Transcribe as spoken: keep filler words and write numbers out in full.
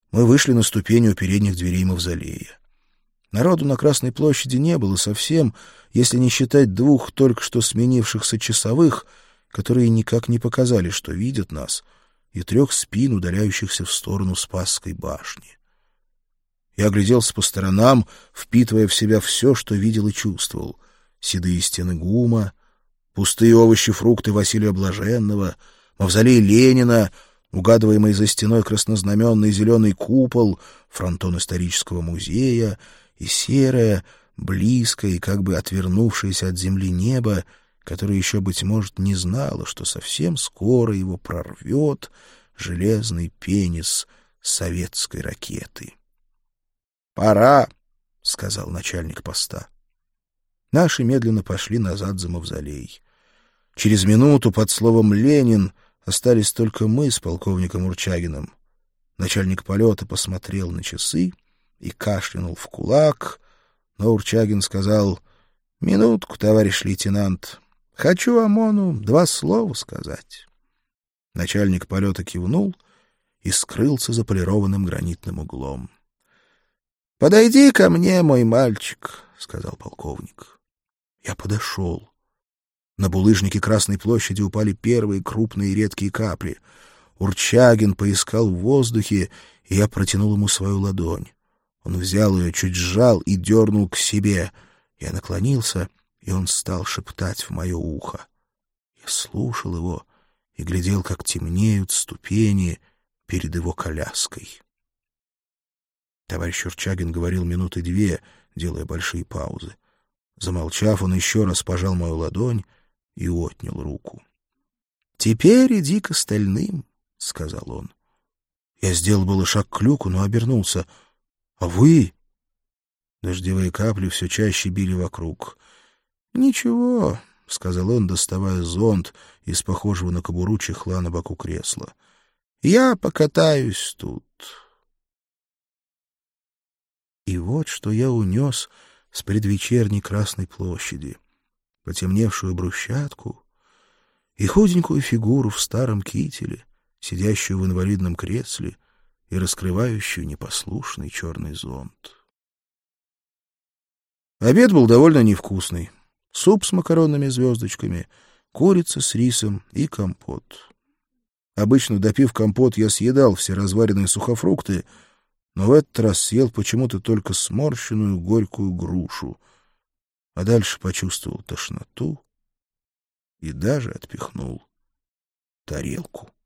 Мы вышли на ступени у передних дверей мавзолея. Народу на Красной площади не было совсем, если не считать двух только что сменившихся часовых, которые никак не показали, что видят нас, и трех спин, удаляющихся в сторону Спасской башни. Я огляделся по сторонам, впитывая в себя все, что видел и чувствовал. Седые стены ГУМа, пустые овощи, фрукты Василия Блаженного, мавзолей Ленина, угадываемый за стеной краснознаменный зеленый купол, фронтон исторического музея и серое, близкое и как бы отвернувшееся от земли небо, которое еще, быть может, не знало, что совсем скоро его прорвет железный пенис советской ракеты. «Пора», — сказал начальник поста. Наши медленно пошли назад за мавзолей. Через минуту под словом «Ленин» остались только мы с полковником Урчагиным. Начальник полета посмотрел на часы и кашлянул в кулак, но Урчагин сказал: «Минутку, товарищ лейтенант, хочу ОМОНу два слова сказать». Начальник полета кивнул и скрылся за полированным гранитным углом. «Подойди ко мне, мой мальчик», — сказал полковник. Я подошел. На булыжнике Красной площади упали первые крупные редкие капли. Урчагин поискал в воздухе, и я протянул ему свою ладонь. Он взял ее, чуть сжал и дернул к себе. Я наклонился, и он стал шептать в мое ухо. Я слушал его и глядел, как темнеют ступени перед его коляской. Товарищ Урчагин говорил минуты две, делая большие паузы. Замолчав, он еще раз пожал мою ладонь и отнял руку. — Теперь иди к остальным, — сказал он. Я сделал было шаг к люку, но обернулся. — А вы? Дождевые капли все чаще били вокруг. — Ничего, — сказал он, доставая зонт из похожего на кобуру чехла на боку кресла. — Я покатаюсь тут. И вот что я унес с предвечерней Красной площади: потемневшую брусчатку и худенькую фигуру в старом кителе, сидящую в инвалидном кресле и раскрывающую непослушный черный зонт. Обед был довольно невкусный. Суп с макаронными звездочками, курица с рисом и компот. Обычно, допив компот, я съедал все разваренные сухофрукты, но в этот раз съел почему-то только сморщенную горькую грушу, а дальше почувствовал тошноту и даже отпихнул тарелку.